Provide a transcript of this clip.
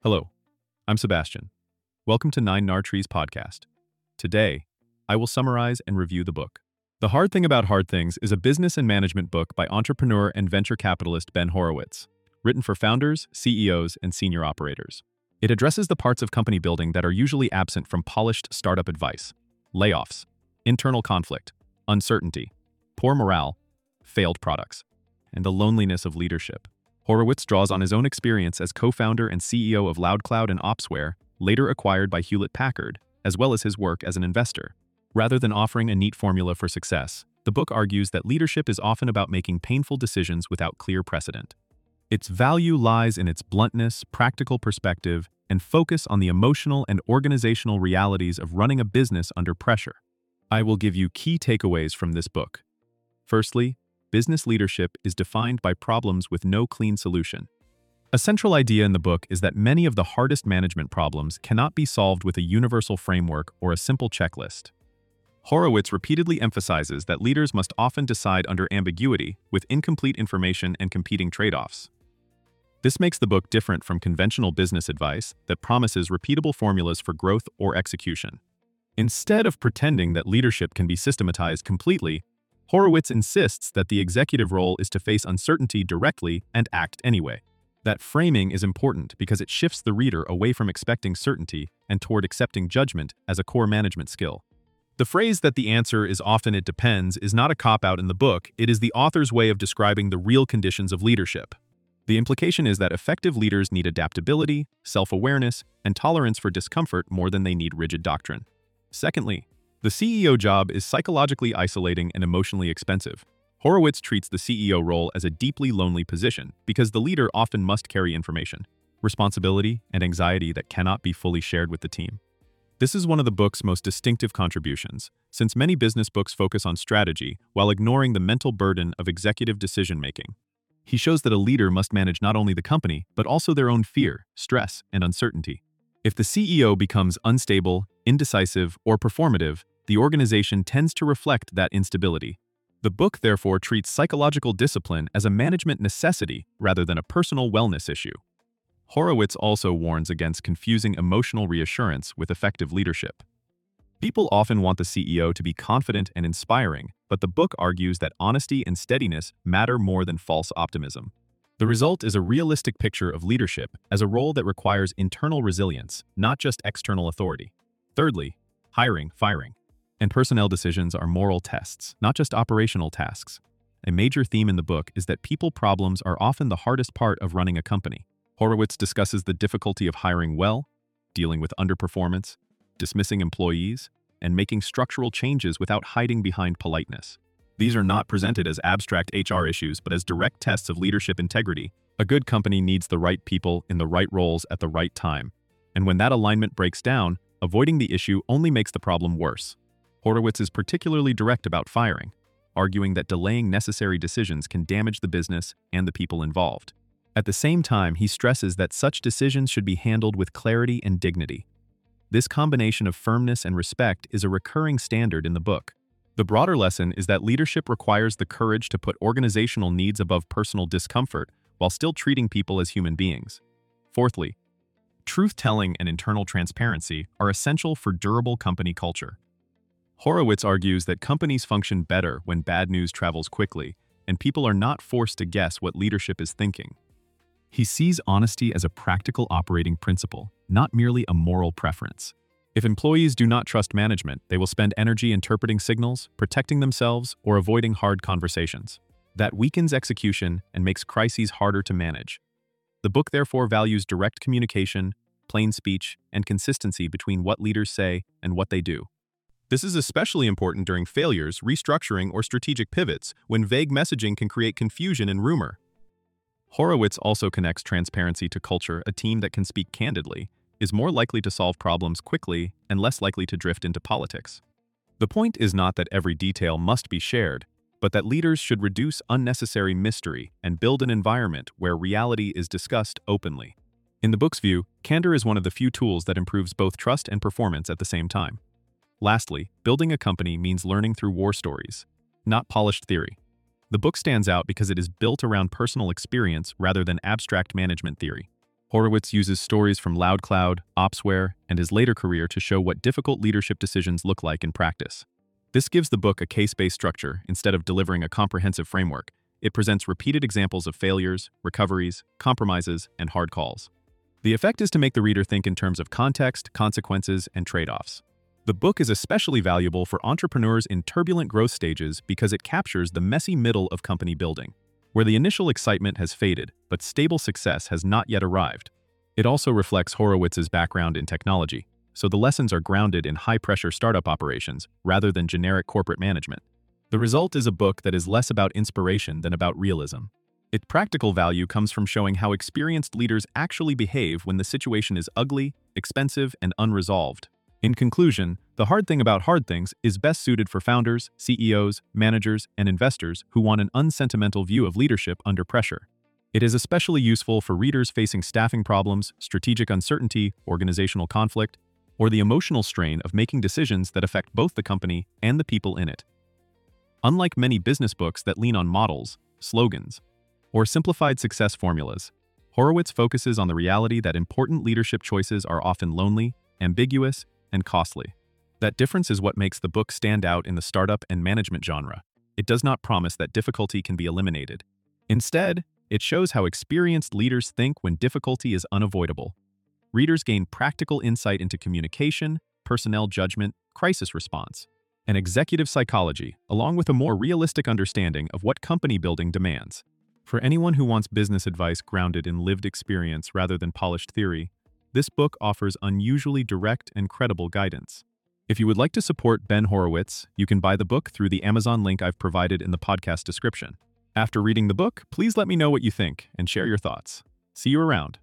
Hello, I'm Sebastian. Welcome to Nine Nar Trees podcast. Today, I will summarize and review the book. The Hard Thing About Hard Things is a business and management book by entrepreneur and venture capitalist Ben Horowitz, written for founders, CEOs, and senior operators. It addresses the parts of company building that are usually absent from polished startup advice: layoffs, internal conflict, uncertainty, poor morale, failed products, and the loneliness of leadership. Horowitz draws on his own experience as co-founder and CEO of LoudCloud and Opsware, later acquired by Hewlett-Packard, as well as his work as an investor. Rather than offering a neat formula for success, the book argues that leadership is often about making painful decisions without clear precedent. Its value lies in its bluntness, practical perspective, and focus on the emotional and organizational realities of running a business under pressure. I will give you key takeaways from this book. Firstly, business leadership is defined by problems with no clean solution. A central idea in the book is that many of the hardest management problems cannot be solved with a universal framework or a simple checklist. Horowitz repeatedly emphasizes that leaders must often decide under ambiguity, with incomplete information and competing trade-offs. This makes the book different from conventional business advice that promises repeatable formulas for growth or execution. Instead of pretending that leadership can be systematized completely, Horowitz insists that the executive role is to face uncertainty directly and act anyway. That framing is important because it shifts the reader away from expecting certainty and toward accepting judgment as a core management skill. The phrase that the answer is often "it depends" is not a cop-out in the book, it is the author's way of describing the real conditions of leadership. The implication is that effective leaders need adaptability, self-awareness, and tolerance for discomfort more than they need rigid doctrine. Secondly, the CEO job is psychologically isolating and emotionally expensive. Horowitz treats the CEO role as a deeply lonely position because the leader often must carry information, responsibility, and anxiety that cannot be fully shared with the team. This is one of the book's most distinctive contributions, since many business books focus on strategy while ignoring the mental burden of executive decision-making. He shows that a leader must manage not only the company, but also their own fear, stress, and uncertainty. If the CEO becomes unstable, indecisive, or performative, the organization tends to reflect that instability. The book therefore treats psychological discipline as a management necessity rather than a personal wellness issue. Horowitz also warns against confusing emotional reassurance with effective leadership. People often want the CEO to be confident and inspiring, but the book argues that honesty and steadiness matter more than false optimism. The result is a realistic picture of leadership as a role that requires internal resilience, not just external authority. Thirdly, hiring, firing, and personnel decisions are moral tests, not just operational tasks. A major theme in the book is that people problems are often the hardest part of running a company. Horowitz discusses the difficulty of hiring well, dealing with underperformance, dismissing employees, and making structural changes without hiding behind politeness. These are not presented as abstract HR issues, but as direct tests of leadership integrity. A good company needs the right people in the right roles at the right time. And when that alignment breaks down, avoiding the issue only makes the problem worse. Horowitz is particularly direct about firing, arguing that delaying necessary decisions can damage the business and the people involved. At the same time, he stresses that such decisions should be handled with clarity and dignity. This combination of firmness and respect is a recurring standard in the book. The broader lesson is that leadership requires the courage to put organizational needs above personal discomfort while still treating people as human beings. Fourthly, truth-telling and internal transparency are essential for durable company culture. Horowitz argues that companies function better when bad news travels quickly, and people are not forced to guess what leadership is thinking. He sees honesty as a practical operating principle, not merely a moral preference. If employees do not trust management, they will spend energy interpreting signals, protecting themselves, or avoiding hard conversations. That weakens execution and makes crises harder to manage. The book therefore values direct communication, plain speech, and consistency between what leaders say and what they do. This is especially important during failures, restructuring, or strategic pivots, when vague messaging can create confusion and rumor. Horowitz also connects transparency to culture. A team that can speak candidly is more likely to solve problems quickly and less likely to drift into politics. The point is not that every detail must be shared, but that leaders should reduce unnecessary mystery and build an environment where reality is discussed openly. In the book's view, candor is one of the few tools that improves both trust and performance at the same time. Lastly, building a company means learning through war stories, not polished theory. The book stands out because it is built around personal experience rather than abstract management theory. Horowitz uses stories from LoudCloud, Opsware, and his later career to show what difficult leadership decisions look like in practice. This gives the book a case-based structure instead of delivering a comprehensive framework. It presents repeated examples of failures, recoveries, compromises, and hard calls. The effect is to make the reader think in terms of context, consequences, and trade-offs. The book is especially valuable for entrepreneurs in turbulent growth stages because it captures the messy middle of company building, where the initial excitement has faded, but stable success has not yet arrived. It also reflects Horowitz's background in technology, so the lessons are grounded in high-pressure startup operations rather than generic corporate management. The result is a book that is less about inspiration than about realism. Its practical value comes from showing how experienced leaders actually behave when the situation is ugly, expensive, and unresolved. In conclusion, The Hard Thing About Hard Things is best suited for founders, CEOs, managers, and investors who want an unsentimental view of leadership under pressure. It is especially useful for readers facing staffing problems, strategic uncertainty, organizational conflict, or the emotional strain of making decisions that affect both the company and the people in it. Unlike many business books that lean on models, slogans, or simplified success formulas, Horowitz focuses on the reality that important leadership choices are often lonely, ambiguous, and costly. That difference is what makes the book stand out in the startup and management genre. It does not promise that difficulty can be eliminated. Instead, it shows how experienced leaders think when difficulty is unavoidable. Readers gain practical insight into communication, personnel judgment, crisis response, and executive psychology, along with a more realistic understanding of what company building demands. For anyone who wants business advice grounded in lived experience rather than polished theory, this book offers unusually direct and credible guidance. If you would like to support Ben Horowitz, you can buy the book through the Amazon link I've provided in the podcast description. After reading the book, please let me know what you think and share your thoughts. See you around.